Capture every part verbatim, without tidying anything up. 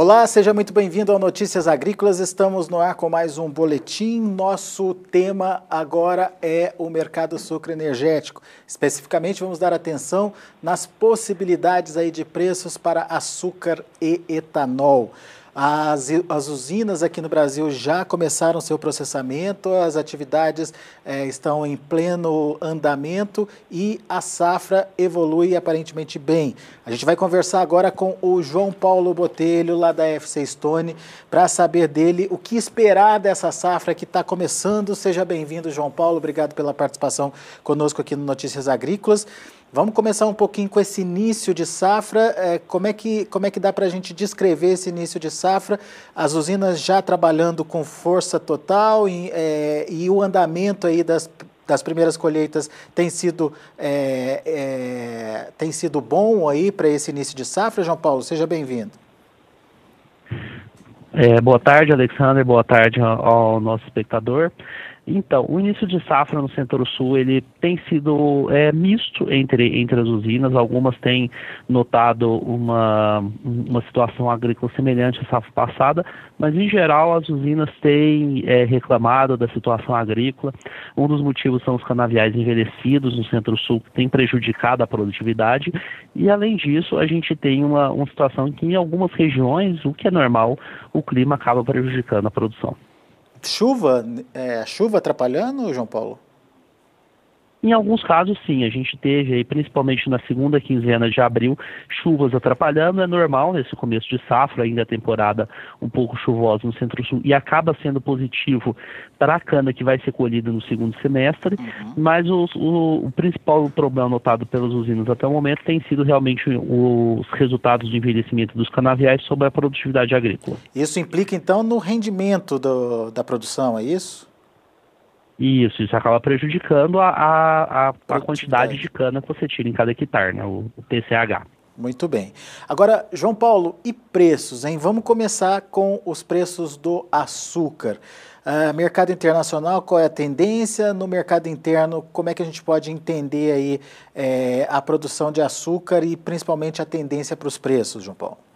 Olá, seja muito bem-vindo ao Notícias Agrícolas. Estamos no ar com mais um boletim. Nosso tema agora é o mercado sucroenergético. Especificamente, vamos dar atenção nas possibilidades aí de preços para açúcar e etanol. As, as usinas aqui no Brasil já começaram seu processamento, as atividades eh, estão em pleno andamento e a safra evolui aparentemente bem. A gente vai conversar agora com o João Paulo Botelho, lá da F C Stone, para saber dele o que esperar dessa safra que está começando. Seja bem-vindo, João Paulo, obrigado pela participação conosco aqui no Notícias Agrícolas. Vamos começar um pouquinho com esse início de safra. É, como, é que, como é que dá para a gente descrever esse início de safra? As usinas já trabalhando com força total e, é, e o andamento aí das, das primeiras colheitas tem sido, é, é, tem sido bom aí para esse início de safra, João Paulo? Seja bem-vindo. É, boa tarde, Alexander. Boa tarde ao, ao nosso espectador. Então, o início de safra no Centro-Sul, ele tem sido é, misto entre, entre as usinas. Algumas têm notado uma, uma situação agrícola semelhante à safra passada, mas, em geral, as usinas têm é, reclamado da situação agrícola. Um dos motivos são os canaviais envelhecidos no Centro-Sul, que tem prejudicado a produtividade. E, além disso, a gente tem uma, uma situação em que, em algumas regiões, o que é normal, o clima acaba prejudicando a produção. Chuva, é, chuva atrapalhando, João Paulo? Em alguns casos, sim. A gente teve, aí, principalmente na segunda quinzena de abril, chuvas atrapalhando. É normal nesse começo de safra, ainda a temporada um pouco chuvosa no Centro-Sul, e acaba sendo positivo para a cana que vai ser colhida no segundo semestre, uhum. mas o, o, o principal problema notado pelas usinas até o momento tem sido realmente os resultados do envelhecimento dos canaviais sobre a produtividade agrícola. Isso implica, então, no rendimento do, da produção, é isso? Isso, isso acaba prejudicando a, a, a, a quantidade de cana que você tira em cada hectare, né, o, o T C H. Muito bem. Agora, João Paulo, e preços, hein? Vamos começar com os preços do açúcar. Uh, mercado internacional, qual é a tendência? No mercado interno, como é que a gente pode entender aí é, a produção de açúcar e principalmente a tendência para os preços, João Paulo?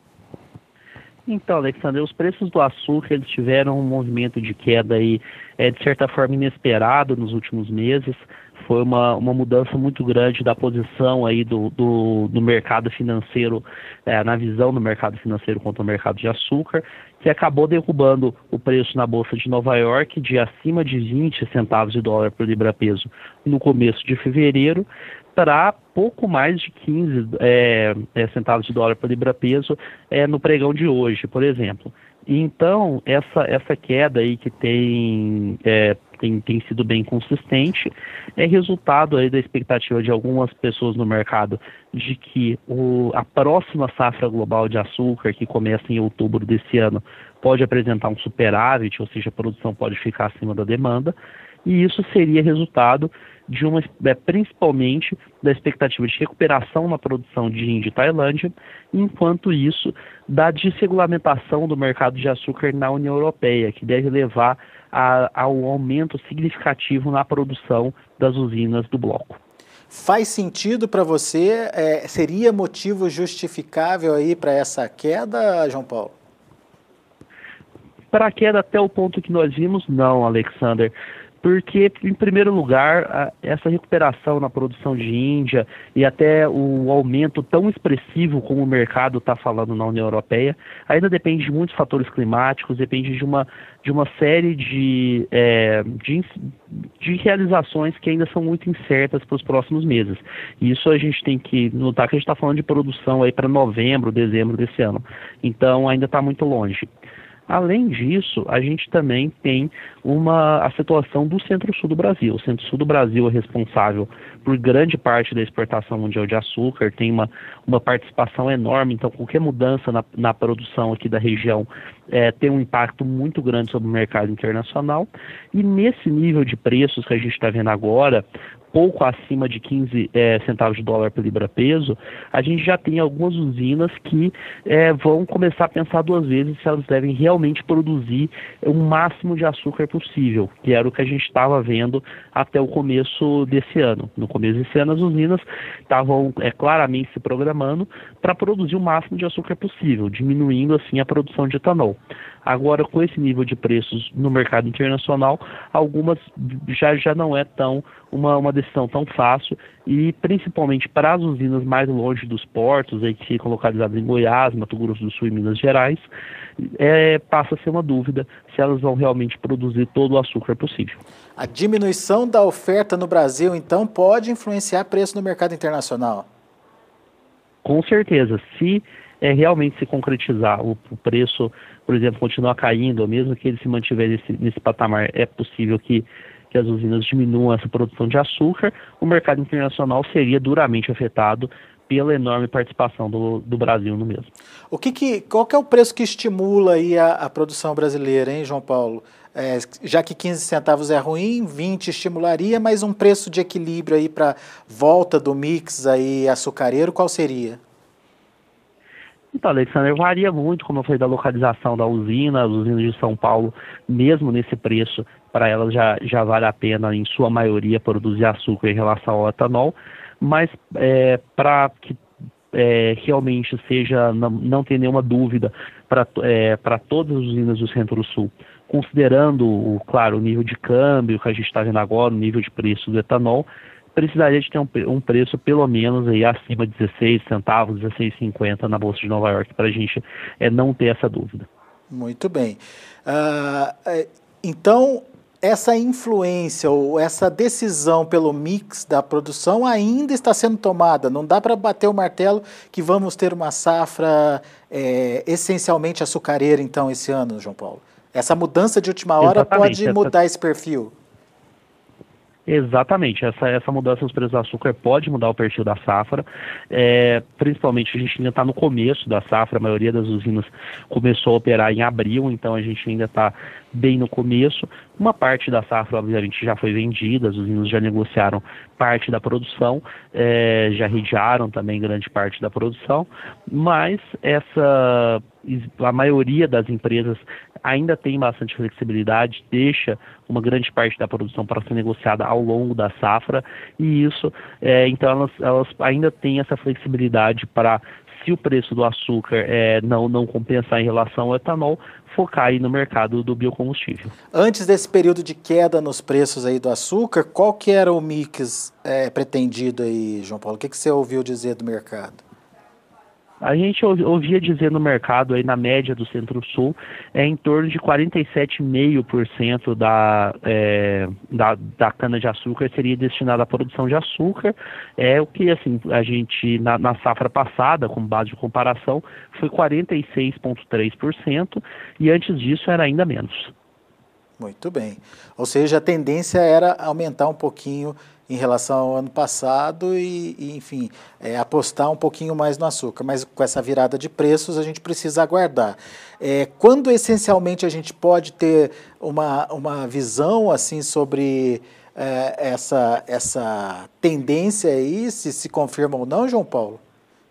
Então, Alexandre, os preços do açúcar eles tiveram um movimento de queda aí, é, de certa forma inesperado nos últimos meses. Foi uma, uma mudança muito grande da posição aí do, do, do mercado financeiro, é, na visão do mercado financeiro contra o mercado de açúcar, que acabou derrubando o preço na Bolsa de Nova York de acima de vinte centavos de dólar por libra-peso no começo de fevereiro, para pouco mais de quinze é, é, centavos de dólar por libra-peso é, no pregão de hoje, por exemplo. Então, essa, essa queda aí que tem, é, tem, tem sido bem consistente é resultado aí da expectativa de algumas pessoas no mercado de que o, a próxima safra global de açúcar, que começa em outubro desse ano, pode apresentar um superávit, ou seja, a produção pode ficar acima da demanda, e isso seria resultado de uma, é, principalmente da expectativa de recuperação na produção de Índia e Tailândia, enquanto isso, da desregulamentação do mercado de açúcar na União Europeia, que deve levar a, ao aumento significativo na produção das usinas do bloco. Faz sentido para você? É, seria motivo justificável aí para essa queda, João Paulo? Para a queda até o ponto que nós vimos, não, Alexander. Porque, em primeiro lugar, essa recuperação na produção de Índia e até o aumento tão expressivo como o mercado está falando na União Europeia, ainda depende de muitos fatores climáticos, depende de uma, de uma série de, é, de, de realizações que ainda são muito incertas para os próximos meses. E isso a gente tem que notar que a gente está falando de produção aí para novembro, dezembro desse ano. Então, ainda está muito longe. Além disso, a gente também tem uma, a situação do Centro-Sul do Brasil. O Centro-Sul do Brasil é responsável por grande parte da exportação mundial de açúcar, tem uma, uma participação enorme, então qualquer mudança na, na produção aqui da região é, tem um impacto muito grande sobre o mercado internacional. E nesse nível de preços que a gente está vendo agora, pouco acima de quinze é, centavos de dólar por libra-peso, a gente já tem algumas usinas que é, vão começar a pensar duas vezes se elas devem realmente produzir o máximo de açúcar possível, que era o que a gente estava vendo até o começo desse ano. No começo desse ano, as usinas estavam é, claramente se programando para produzir o máximo de açúcar possível, diminuindo assim a produção de etanol. Agora, com esse nível de preços no mercado internacional, algumas já, já não é tão uma, uma decisão tão fácil, e principalmente para as usinas mais longe dos portos, aí, que ficam localizadas em Goiás, Mato Grosso do Sul e Minas Gerais, é, passa a ser uma dúvida se elas vão realmente produzir todo o açúcar possível. A diminuição da oferta no Brasil, então, pode influenciar preço no mercado internacional? Com certeza. Se é, realmente se concretizar o, o preço, por exemplo, continuar caindo, ou mesmo que ele se mantiver nesse, nesse patamar, é possível que, que as usinas diminuam essa produção de açúcar, o mercado internacional seria duramente afetado pela enorme participação do, do Brasil no mesmo. O que que, qual que é o preço que estimula aí a, a produção brasileira, hein, João Paulo? É, já que quinze centavos é ruim, vinte estimularia, mas um preço de equilíbrio aí para volta do mix aí açucareiro, qual seria? Então, Alexandre, varia muito, como eu falei, da localização da usina. As usinas de São Paulo, mesmo nesse preço, para elas já, já vale a pena, em sua maioria, produzir açúcar em relação ao etanol, mas é, para que é, realmente seja, não, não ter nenhuma dúvida para é, para todas as usinas do Centro-Sul, considerando, o, claro, o nível de câmbio que a gente está vendo agora, o nível de preço do etanol, precisaria de ter um, um preço pelo menos aí acima de dezesseis centavos, dezesseis e cinquenta na Bolsa de Nova York, para a gente é, não ter essa dúvida. Muito bem. Uh, então, essa influência ou essa decisão pelo mix da produção ainda está sendo tomada. Não dá para bater o martelo que vamos ter uma safra é, essencialmente açucareira, então, esse ano, João Paulo. Essa mudança de última hora Exatamente, pode mudar esse perfil. Exatamente, essa, essa mudança nos preços do açúcar pode mudar o perfil da safra, é, principalmente a gente ainda está no começo da safra, a maioria das usinas começou a operar em abril, então a gente ainda está bem no começo. Uma parte da safra, obviamente, já foi vendida, as usinas já negociaram parte da produção, é, já redearam também grande parte da produção, mas essa, a maioria das empresas ainda tem bastante flexibilidade, deixa uma grande parte da produção para ser negociada ao longo da safra, e isso, é, então elas, elas ainda têm essa flexibilidade para, se o preço do açúcar é, não, não compensar em relação ao etanol, focar aí no mercado do biocombustível. Antes desse período de queda nos preços aí do açúcar, qual que era o mix é, pretendido aí, João Paulo? O que, que você ouviu dizer do mercado? A gente ouvia dizer no mercado, aí na média do Centro-Sul, é em torno de quarenta e sete vírgula cinco por cento da, é, da, da cana-de-açúcar seria destinada à produção de açúcar. É o que, assim, a gente, na, na safra passada, como base de comparação, foi quarenta e seis vírgula três por cento, e antes disso era ainda menos. Muito bem. Ou seja, a tendência era aumentar um pouquinho em relação ao ano passado e, e enfim, é, apostar um pouquinho mais no açúcar. Mas com essa virada de preços, a gente precisa aguardar. É, quando, essencialmente, a gente pode ter uma, uma visão assim sobre é, essa, essa tendência aí, se se confirma ou não, João Paulo?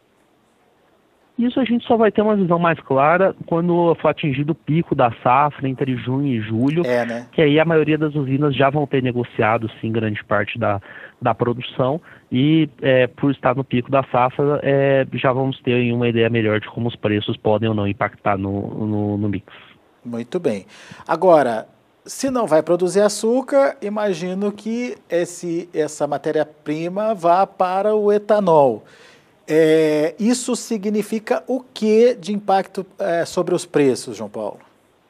Isso a gente só vai ter uma visão mais clara quando for atingido o pico da safra entre junho e julho, é, né? Que aí a maioria das usinas já vão ter negociado, sim, grande parte da, da produção, e é, por estar no pico da safra, é, já vamos ter uma ideia melhor de como os preços podem ou não impactar no, no, no mix. Muito bem. Agora, se não vai produzir açúcar, imagino que esse, essa matéria-prima vá para o etanol. É, isso significa o que de impacto é, sobre os preços, João Paulo?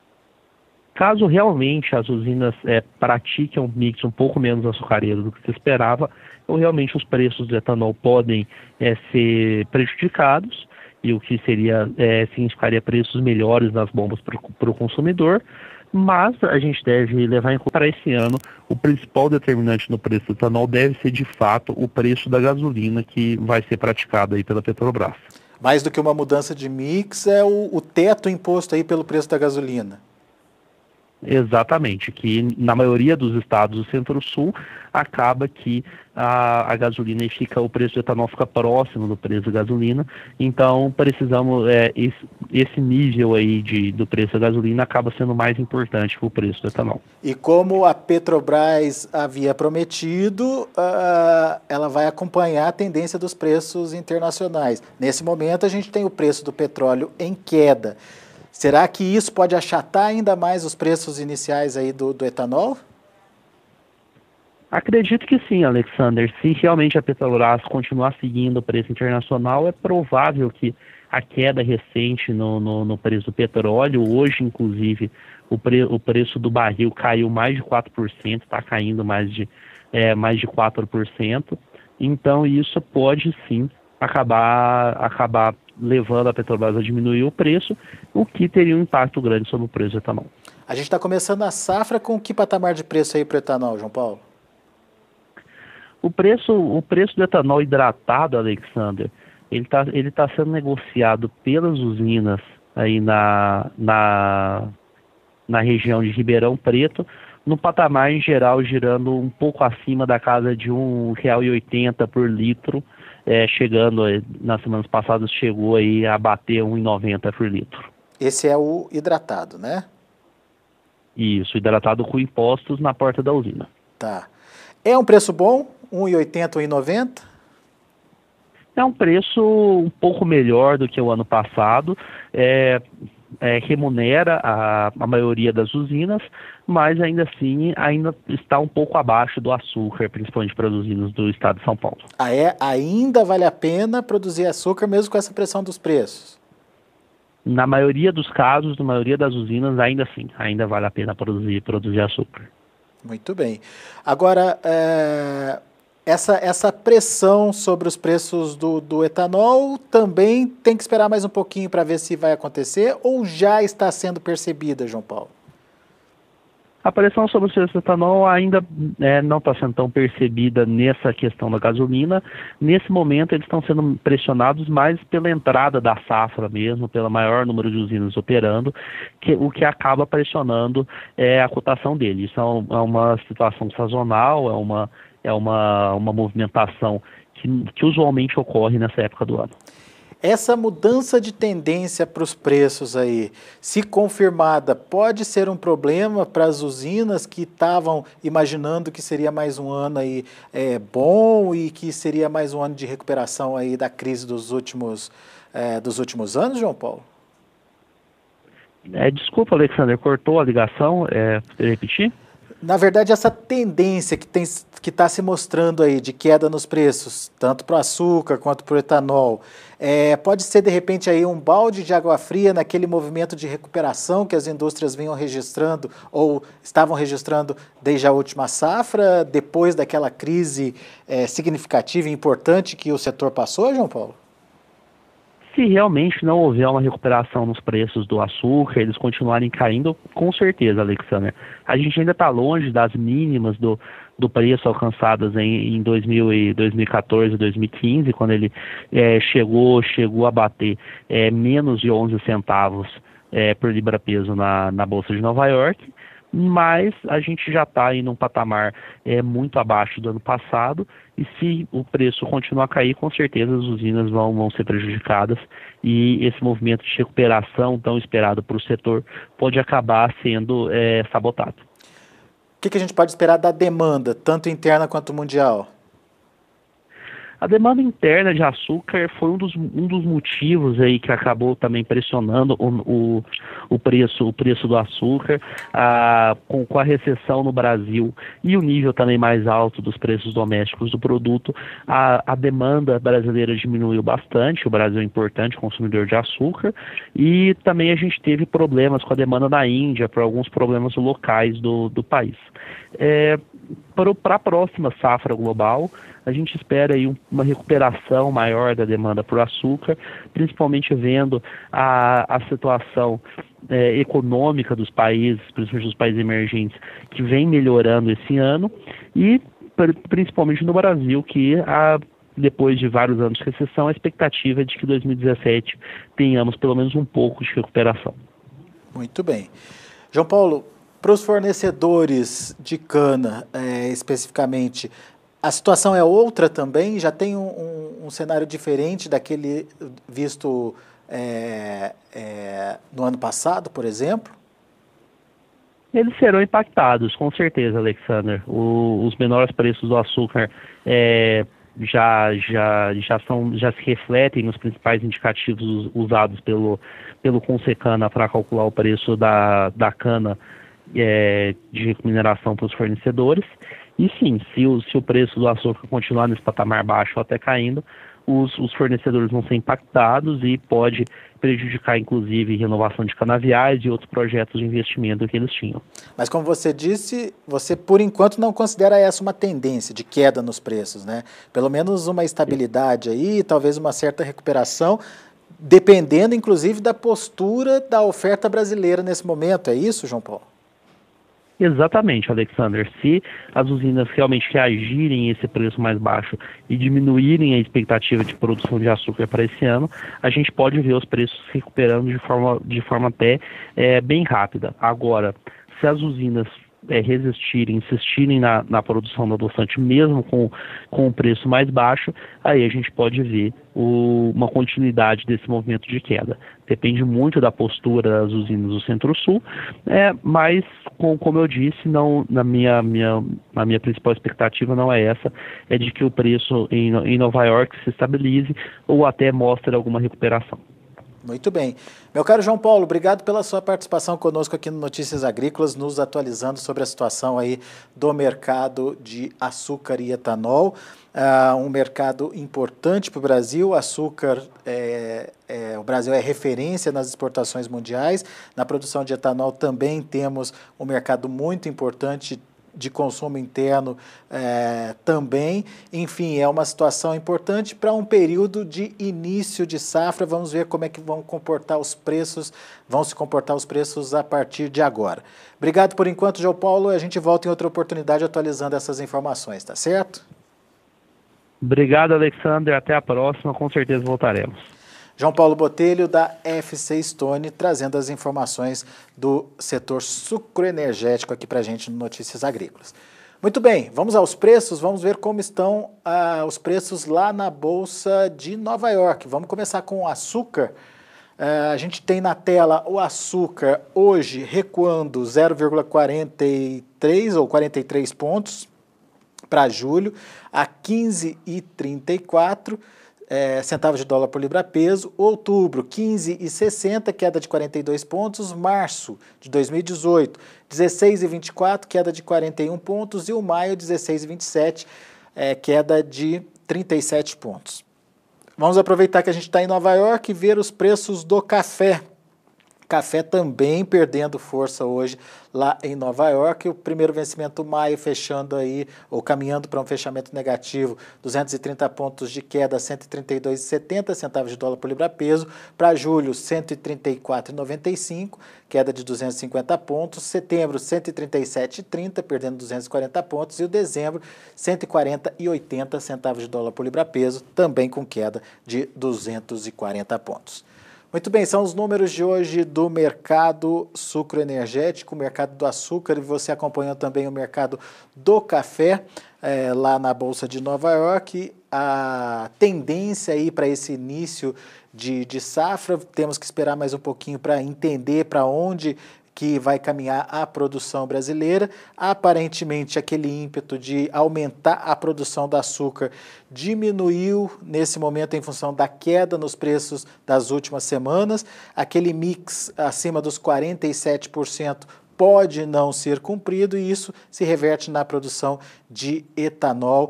Caso realmente as usinas é, pratiquem um mix um pouco menos açucareiro do que se esperava, ou realmente os preços do etanol podem é, ser prejudicados, e o que seria, é, significaria preços melhores nas bombas para o consumidor. Mas a gente deve levar em conta para esse ano, o principal determinante no preço do etanol deve ser de fato o preço da gasolina que vai ser praticado aí pela Petrobras. Mais do que uma mudança de mix, é o, o teto imposto aí pelo preço da gasolina. Exatamente, que na maioria dos estados do Centro-Sul acaba que a, a gasolina fica, o preço do etanol fica próximo do preço da gasolina, então precisamos, é, esse, esse nível aí de, do preço da gasolina acaba sendo mais importante que o preço do etanol. E como a Petrobras havia prometido, uh, ela vai acompanhar a tendência dos preços internacionais. Nesse momento a gente tem o preço do petróleo em queda. Será que isso pode achatar ainda mais os preços iniciais aí do, do etanol? Acredito que sim, Alexander. Se realmente a Petrobras continuar seguindo o preço internacional, é provável que a queda recente no, no, no preço do petróleo, hoje inclusive o, pre, o preço do barril caiu mais de quatro por cento, está caindo mais de, é, mais de quatro por cento, então isso pode sim acabar, acabar levando a Petrobras a diminuir o preço, o que teria um impacto grande sobre o preço do etanol. A gente está começando a safra com que patamar de preço aí para o etanol, João Paulo? O preço, o preço do etanol hidratado, Alexander, ele está ele tá sendo negociado pelas usinas aí na, na, na região de Ribeirão Preto, no patamar em geral girando um pouco acima da casa de um real e oitenta centavos por litro, é, chegando, nas semanas passadas, chegou aí a bater um real e noventa centavos por litro. Esse é o hidratado, né? Isso, hidratado com impostos na porta da usina. Tá. É um preço bom? um real e oitenta centavos, um real e noventa centavos? É um preço um pouco melhor do que o ano passado, é, é, remunera a, a maioria das usinas, mas ainda assim ainda está um pouco abaixo do açúcar, principalmente para as usinas do estado de São Paulo. Ah, é? Ainda vale a pena produzir açúcar mesmo com essa pressão dos preços? Na maioria dos casos, na maioria das usinas, ainda assim, ainda vale a pena produzir, produzir açúcar. Muito bem. Agora, é... Essa, essa pressão sobre os preços do, do etanol também tem que esperar mais um pouquinho para ver se vai acontecer ou já está sendo percebida, João Paulo? A pressão sobre os preços do etanol ainda é, não está sendo tão percebida nessa questão da gasolina. Nesse momento eles estão sendo pressionados mais pela entrada da safra mesmo, pelo maior número de usinas operando, que, o que acaba pressionando é, a cotação dele. Isso é, um, é uma situação sazonal, é uma... é uma, uma movimentação que, que usualmente ocorre nessa época do ano. Essa mudança de tendência para os preços aí, se confirmada, pode ser um problema para as usinas que estavam imaginando que seria mais um ano aí, é, bom e que seria mais um ano de recuperação aí da crise dos últimos, é, dos últimos anos, João Paulo? É, desculpa, Alexander, cortou a ligação, é, poderia repetir? Na verdade, essa tendência que tem, que está se mostrando aí de queda nos preços, tanto para o açúcar quanto para o etanol, é, pode ser de repente aí um balde de água fria naquele movimento de recuperação que as indústrias vinham registrando ou estavam registrando desde a última safra, depois daquela crise é, significativa e importante que o setor passou, João Paulo? Se realmente não houver uma recuperação nos preços do açúcar, eles continuarem caindo, com certeza, Alexander. A gente ainda está longe das mínimas do, do preço alcançadas em, em dois mil e, dois mil e quatorze, dois mil e quinze, quando ele é, chegou, chegou a bater é, menos de onze centavos é, por libra-peso na, na Bolsa de Nova York. Mas a gente já está em um patamar é, muito abaixo do ano passado, e se o preço continuar a cair, com certeza as usinas vão, vão ser prejudicadas, e esse movimento de recuperação tão esperado para o setor pode acabar sendo é, sabotado. O que, que a gente pode esperar da demanda, tanto interna quanto mundial? A demanda interna de açúcar foi um dos, um dos motivos aí que acabou também pressionando o, o, o, preço, o preço do açúcar, ah, com, com a recessão no Brasil e o nível também mais alto dos preços domésticos do produto, a, a demanda brasileira diminuiu bastante. O Brasil é um importante consumidor de açúcar, e também a gente teve problemas com a demanda na Índia, por alguns problemas locais do, do país. É, para a próxima safra global, a gente espera aí uma recuperação maior da demanda por açúcar, principalmente vendo a, a situação é, econômica dos países, principalmente dos países emergentes, que vem melhorando esse ano, e principalmente no Brasil, que a, depois de vários anos de recessão, a expectativa é de que em dois mil e dezessete tenhamos pelo menos um pouco de recuperação. Muito bem. João Paulo, Para os fornecedores de cana, é, especificamente, a situação é outra também? Já tem um, um, um cenário diferente daquele visto é, é, no ano passado, por exemplo? Eles serão impactados, com certeza, Alexander. O, os menores preços do açúcar é, já, já, já, são, já se refletem nos principais indicativos usados pelo, pelo Consecana para calcular o preço da, da cana é, de mineração para os fornecedores. E sim, se o, se o preço do açúcar continuar nesse patamar baixo ou até caindo, os, os fornecedores vão ser impactados e pode prejudicar, inclusive, renovação de canaviais e outros projetos de investimento que eles tinham. Mas como você disse, você por enquanto não considera essa uma tendência de queda nos preços, né? Pelo menos uma estabilidade aí, talvez uma certa recuperação, dependendo, inclusive, da postura da oferta brasileira nesse momento. É isso, João Paulo? Exatamente, Alexander. Se as usinas realmente reagirem a esse preço mais baixo e diminuírem a expectativa de produção de açúcar para esse ano, a gente pode ver os preços se recuperando de forma, de forma até é, bem rápida. Agora, se as usinas é, resistirem, insistirem na, na produção do adoçante, mesmo com, com o preço mais baixo, aí a gente pode ver o, uma continuidade desse movimento de queda. Depende muito da postura das usinas do Centro-Sul, é, mas, com, como eu disse, não, na minha, minha, a minha principal expectativa não é essa, é de que o preço em, em Nova York se estabilize ou até mostre alguma recuperação. Muito bem. Meu caro João Paulo, obrigado pela sua participação conosco aqui no Notícias Agrícolas, nos atualizando sobre a situação aí do mercado de açúcar e etanol. Uh, um mercado importante para o Brasil. Açúcar, é, é, o Brasil é referência nas exportações mundiais. Na produção de etanol também temos um mercado muito importante de consumo interno é, também. Enfim, é uma situação importante para um período de início de safra. Vamos ver como é que vão comportar os preços, vão se comportar os preços a partir de agora. Obrigado por enquanto, João Paulo. A gente volta em outra oportunidade atualizando essas informações, tá certo? Obrigado, Alexander. Até a próxima. Com certeza voltaremos. João Paulo Botelho, da F C Stone, trazendo as informações do setor sucroenergético aqui para a gente no Notícias Agrícolas. Muito bem, vamos aos preços, vamos ver como estão ah, os preços lá na Bolsa de Nova York. Vamos começar com o açúcar. Ah, a gente tem na tela o açúcar hoje recuando zero vírgula quarenta e três ou quarenta e três pontos para julho, a quinze reais e trinta e quatro É, centavos de dólar por libra-peso. Outubro, quinze reais e sessenta, queda de quarenta e dois pontos. Março de dois mil e dezoito, dezesseis reais e vinte e quatro, queda de quarenta e um pontos. E o maio, dezesseis reais e vinte e sete, é, queda de trinta e sete pontos. Vamos aproveitar que a gente está em Nova York e ver os preços do café. Café também perdendo força hoje lá em Nova York. O primeiro vencimento maio fechando aí, ou caminhando para um fechamento negativo, duzentos e trinta pontos de queda, cento e trinta e dois reais e setenta centavos de dólar por libra-peso. Para julho, cento e trinta e quatro reais e noventa e cinco, queda de duzentos e cinquenta pontos. Setembro, cento e trinta e sete reais e trinta, perdendo duzentos e quarenta pontos. E o dezembro, cento e quarenta reais e oitenta centavos de dólar por libra-peso, também com queda de duzentos e quarenta pontos. Muito bem, são os números de hoje do mercado sucroenergético, o mercado do açúcar, e você acompanhou também o mercado do café é, lá na Bolsa de Nova York. A tendência aí para esse início de, de safra, temos que esperar mais um pouquinho para entender para onde que vai caminhar a produção brasileira. Aparentemente, aquele ímpeto de aumentar a produção do açúcar diminuiu nesse momento em função da queda nos preços das últimas semanas. Aquele mix acima dos quarenta e sete por cento pode não ser cumprido e isso se reverte na produção de etanol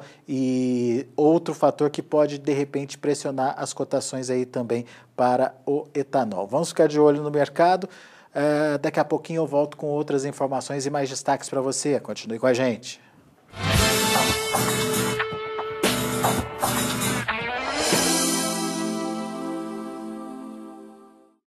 e outro fator que pode, de repente, pressionar as cotações aí também para o etanol. Vamos ficar de olho no mercado. Uh, daqui a pouquinho eu volto com outras informações e mais destaques para você. Continue com a gente.